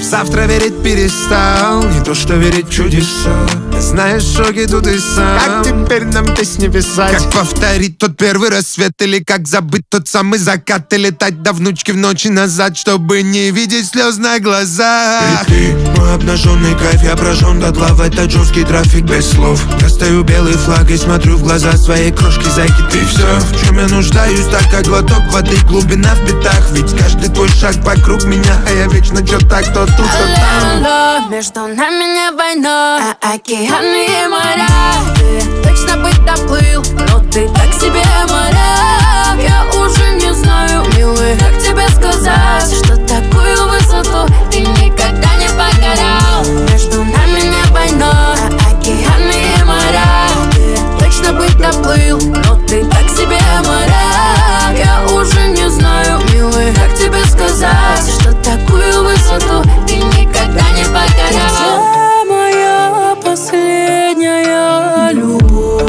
Завтра верить перестал, не то что верить в чудеса. Знаешь, шоки тут и сам. Как теперь нам песни писать? Как повторить тот первый рассвет? Или как забыть тот самый закат? И летать до внучки в ночи назад, чтобы не видеть слез на глазах. И ты, мой обнаженный кайф, я прожжен дотла в этот жесткий трафик без слов. Достаю белый флаг и смотрю в глаза своей крошки зайки. Ты все, в чем я нуждаюсь, так как глоток воды, глубина в битах. Ведь каждый твой шаг вокруг меня, а я вечно чё так, то тут, то там. Между нами не война, а океаны и моря. Ты точно бы доплыл, но ты так себе моряк. Я уже не знаю, милый, как тебе сказать, что такую высоту ты никогда не покорял. Между нами не война, а океаны и моря. Ты точно бы доплыл, но ты так себе моряк. Я уже не знаю, милый, как тебе сказать, что такую высоту ты никогда не покорял. Где моя последняя любовь?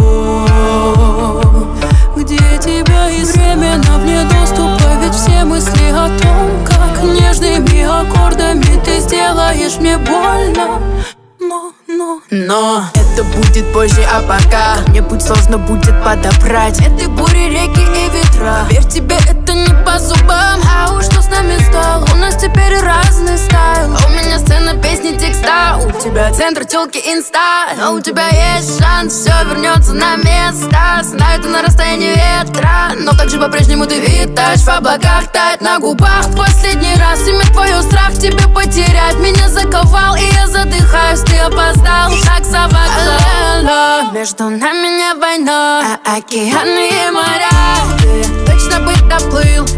Где тебя есть время на вне доступа? Ведь все мысли о том, как нежными аккордами ты сделаешь мне больно. Но это будет позже, а пока мне путь сложно будет подобрать. Это бури, реки и ветра. Поверь, тебе это не по зубам. А уж что с нами стало? У нас теперь разный стайл. У меня сцена, песни, текста. У тебя центр, тёлки, инста. Но у тебя есть шанс, все вернется на место. Знаю, ты на расстоянии ветра, но как же по-прежнему ты витаешь в облаках, тает на губах. В последний раз имя твое страх тебе потерять. Меня заковал, и я задыхаюсь. Ты опоздал, шаг за вокзалом. Между нами не война, а океаны и моря. Ты точно бы доплыл,